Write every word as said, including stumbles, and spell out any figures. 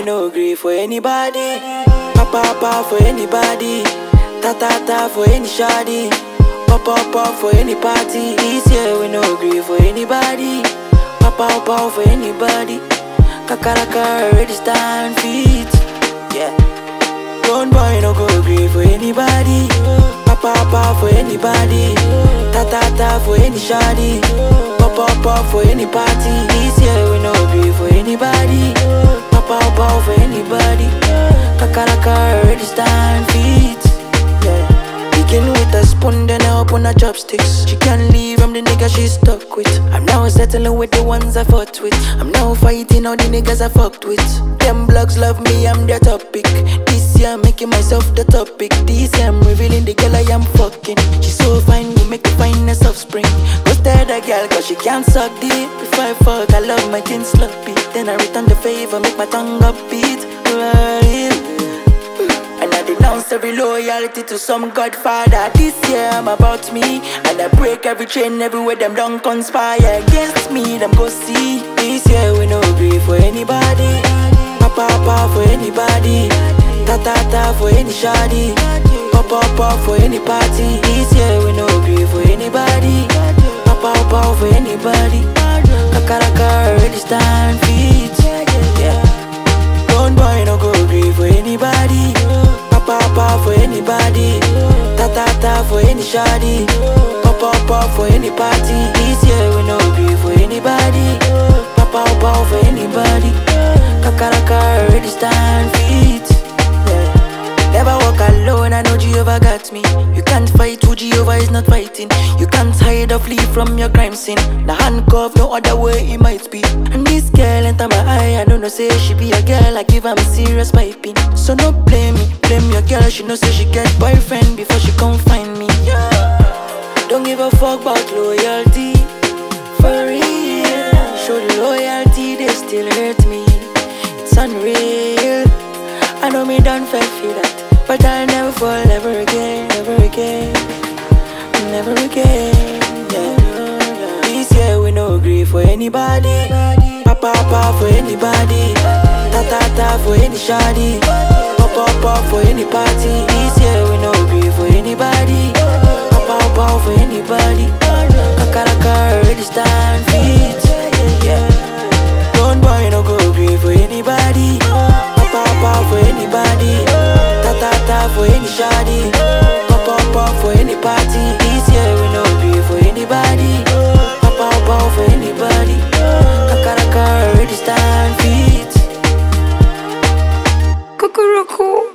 we no agree for anybody. Papa papa for anybody. Ta ta ta for any shoddy. Pop up up for any party. This year we no agree for anybody. Papa papa for anybody. Kakaraka already stand feet. Yeah. Don't boy no go agree for anybody. Papa papa for anybody. Ta ta ta for any shoddy. Pop up up for any party. This year we no agree for anybody. Papa papa for anybody. Kakaraka already stand feet. Yeah. Begin with a spoon, then I open her chopsticks. She can't leave, I'm the nigga she's stuck with. I'm now settling with the ones I fought with. I'm now fighting all the niggas I fucked with. Them blogs love me, I'm their topic. This year I'm making myself the topic. This year I'm revealing the girl I am fucking. She's so fine, we make the finest offspring. Go stare the girl cause she can't suck deep. Before I fuck, I love my kin sloppy. Then I return the favor, make my tongue upbeat. And I denounce every loyalty to some godfather. This year I'm about me. And I break every chain everywhere them don't conspire against me, them go see. This year we no agree for anybody. Papa papa for anybody. Ta ta ta for any shoddy. Papa papa for any party. This year we no agree for anybody. Papa papa for anybody. Kakaraka already stand feet. Yeah. Don't boy no go agree for anybody. Papa papa for anybody. Ta ta ta for any shoddy. Papa papa for any party. This year we no agree for anybody. Papa papa for anybody. Kakaraka already stand feet. Yeah. Never walk alone, I know Jehovah got me. You can't fight who Jehovah is not fighting. You can't hide or flee from your crime scene. The handcuff, no other way it might be. And this girl enter my eye, I don't know say she be a girl, I give her a serious piping. So no blame me, blame your girl, she know say she get boyfriend before she come find me. Yeah. Don't give a fuck about loyalty. For real, show the loyalty, they still hurt me. It's unreal. I know me don't feel that, but I'll never fall ever again, never again, never again. Yeah. This year we no agree for anybody. Papa papa for anybody. Ta ta ta for any shoddy. Papa papa for any party. This year we no agree for anybody. Papa papa for anybody. Kakaraka already stand feet. Yeah. Don't boy no go agree for anybody. Papa papa for anybody. Ta ta ta for any shoddy. Papa papa for any party. This year we no agree for anybody. Papa papa for anybody. Kakaraka already stand feet. Cuckoo.